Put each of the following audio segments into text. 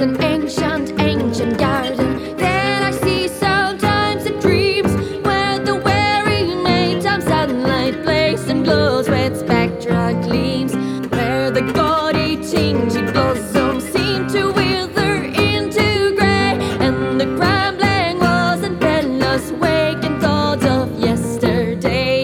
an ancient, ancient garden that I see sometimes in dreams, where the weary nighttime sunlight plays and glows with spectral gleams, where the gaudy tingy blossoms seem to wither into grey, and the crumbling walls and pillars wake in thoughts of yesterday.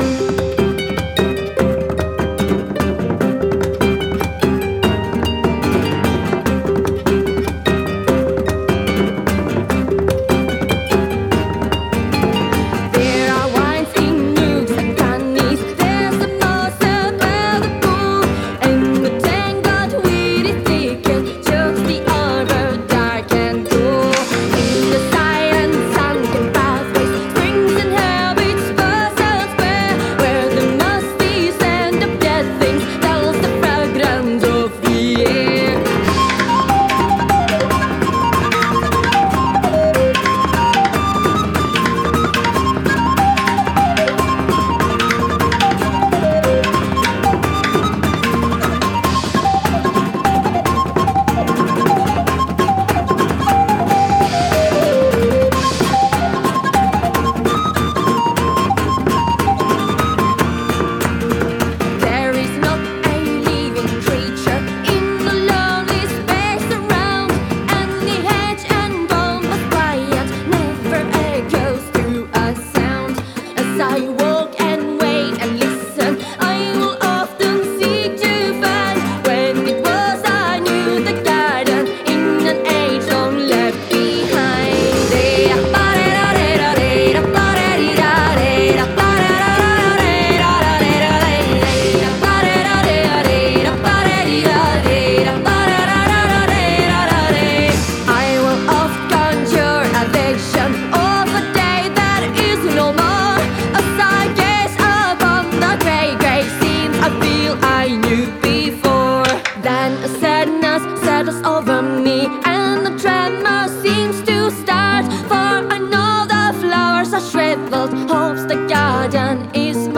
There are wines in nooks and crannies, there's the moss above the pool, and the tangled weedy thicket chokes the arbor dark and cool. In the silent sunken pathways, springs and habits buzz elsewhere, where the musty scent of dead things tells the fragrance of the air. There is not a living creature in the lonely space around, and the hedge and bomb of quiet never echoes through a sound. As I walk and wait and listen, I will often seek to find when it was I knew the garden in an age long left behind. I will oft conjure a vision of a day that is no more. As I gaze upon the grey, grey scenes I feel I knew before. Then a sadness settles over me, and the tremor seems to start. For I know the flowers are shriveled, hopes the garden is